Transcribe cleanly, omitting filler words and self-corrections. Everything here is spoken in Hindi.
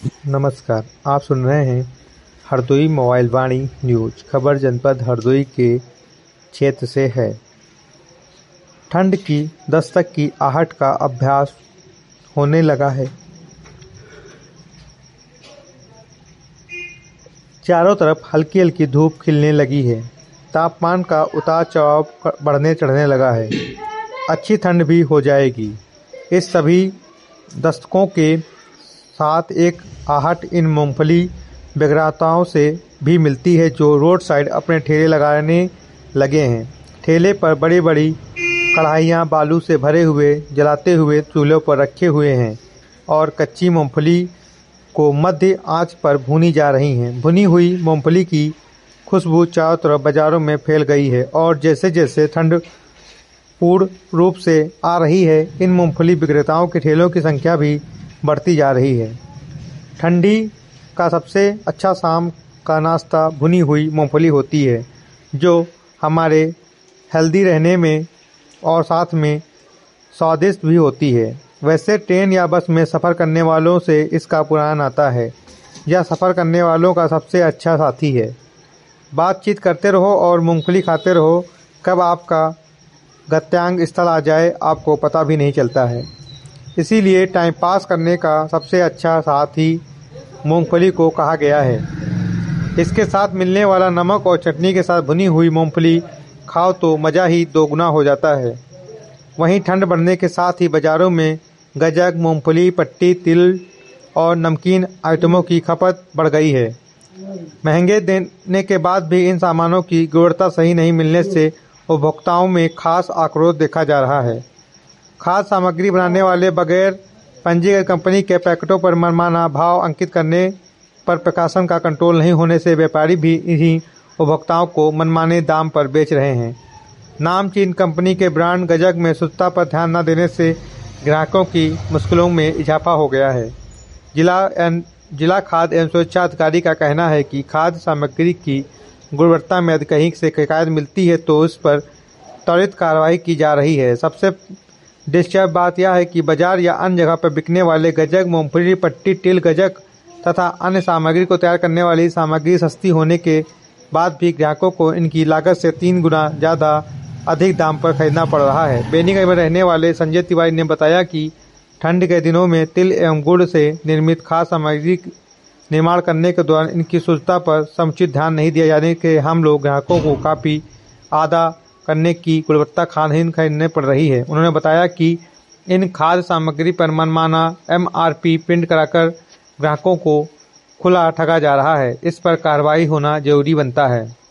नमस्कार, आप सुन रहे हैं हरदोई मोबाइल वाणी न्यूज। खबर जनपद हरदोई के क्षेत्र से है। ठंड की दस्तक की आहट का अभ्यास होने लगा है। चारों तरफ हल्की हल्की धूप खिलने लगी है। तापमान का उतार चढ़ाव बढ़ने चढ़ने लगा है। अच्छी ठंड भी हो जाएगी। इस सभी दस्तकों के साथ एक आहट इन मूंगफली विक्रेताओं से भी मिलती है जो रोड साइड अपने ठेले लगाने लगे हैं। ठेले पर बड़ी बड़ी कढ़ाइयाँ बालू से भरे हुए जलाते हुए चूल्हों पर रखे हुए हैं और कच्ची मूंगफली को मध्य आंच पर भूनी जा रही हैं। भुनी हुई मूंगफली की खुशबू चारों तरफ बाजारों में फैल गई है और जैसे जैसे ठंड पूर्ण रूप से आ रही है, इन मूंगफली विक्रेताओं के ठेलों की संख्या भी बढ़ती जा रही है। ठंडी का सबसे अच्छा शाम का नाश्ता भुनी हुई मूंगफली होती है, जो हमारे हेल्दी रहने में और साथ में स्वादिष्ट भी होती है। वैसे ट्रेन या बस में सफ़र करने वालों से इसका पुराण आता है। यह सफ़र करने वालों का सबसे अच्छा साथी है। बातचीत करते रहो और मूंगफली खाते रहो। कब आपका गंतव्य स्थल आ जाए आपको पता भी नहीं चलता है। इसीलिए टाइम पास करने का सबसे अच्छा साथी मूंगफली को कहा गया है। इसके साथ मिलने वाला नमक और चटनी के साथ भुनी हुई मूंगफली खाओ तो मज़ा ही दोगुना हो जाता है। वहीं ठंड बढ़ने के साथ ही बाज़ारों में गजक, मूंगफली, पट्टी, तिल और नमकीन आइटमों की खपत बढ़ गई है। महंगे देने के बाद भी इन सामानों की गुणवत्ता सही नहीं मिलने से उपभोक्ताओं में खास आक्रोश देखा जा रहा है। खाद्य सामग्री बनाने वाले बगैर पंजीकृत कंपनी के पैकेटों पर मनमाना भाव अंकित करने पर प्रशासन का कंट्रोल नहीं होने से व्यापारी भी इन्हीं उपभोक्ताओं को मनमाने दाम पर बेच रहे हैं। नामचीन कंपनी के ब्रांड गजक में शुद्धता पर ध्यान न देने से ग्राहकों की मुश्किलों में इजाफा हो गया है। जिला खाद्य एवं सुरक्षा अधिकारी का कहना है कि खाद्य सामग्री की गुणवत्ता में कहीं से शिकायत मिलती है तो उस पर त्वरित कार्रवाई की जा रही है। सबसे दिलचस्प बात यह है कि बाजार या अन्य जगह पर बिकने वाले गजक, मूंगफली, पट्टी, तिल, गजक तथा अन्य सामग्री को तैयार करने वाली सामग्री सस्ती होने के बाद भी ग्राहकों को इनकी लागत से 3 गुना ज़्यादा अधिक दाम पर खरीदना पड़ रहा है। बेनीगंज में रहने वाले संजय तिवारी ने बताया कि ठंड के दिनों में तिल एवं गुड़ से निर्मित खाद्य सामग्री निर्माण करने के दौरान इनकी शुद्धता पर समुचित ध्यान नहीं दिया जाने के हम लोग ग्राहकों को काफ़ी आदा करने की गुणवत्ता खाद्यान्न खरीदने पड़ रही है। उन्होंने बताया कि इन खाद्य सामग्री पर मनमाना MRP प्रिंट कराकर ग्राहकों को खुला ठगा जा रहा है। इस पर कार्रवाई होना जरूरी बनता है।